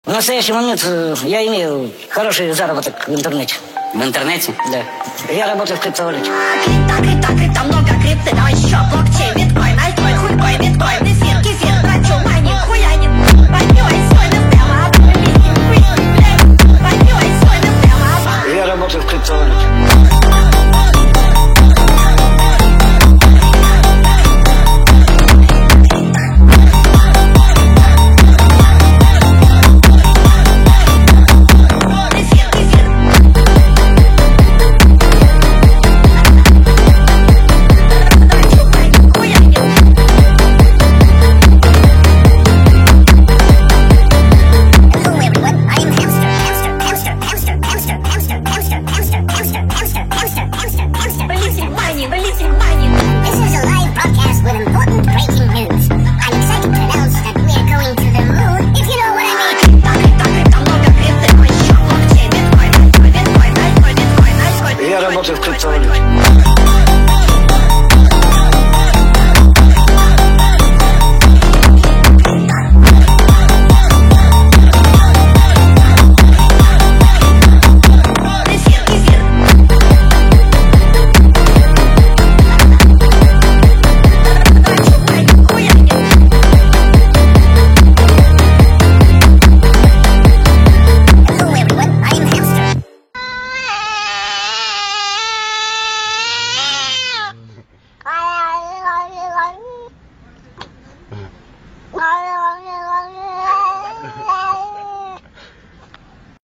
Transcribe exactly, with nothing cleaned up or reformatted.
В настоящий момент э, я имею хороший заработок в интернете. В интернете? Да. Я работаю в криптовалюте. Крипто, крипто, крипто, много крипты, но еще блокчейн, биткоин, альткоин, хуйкоин, биткоин.